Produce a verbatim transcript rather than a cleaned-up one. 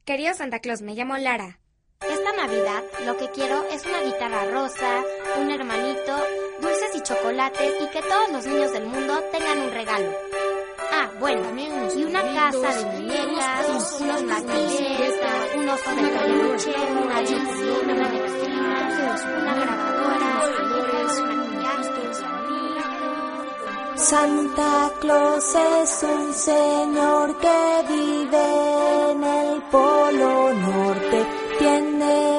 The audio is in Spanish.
Querido Santa Claus, me llamo Lara. Esta Navidad lo que quiero es una guitarra rosa, un hermanito, dulces y chocolates y que todos los niños del mundo tengan un regalo. Ah, bueno, y una casa de muñecas, unos maquillajes, un oso de peluche, una chocolatina, una vecina, una grabadora, unos maquillajes. Santa Claus es un señor que vive en el Polo Norte. Tiene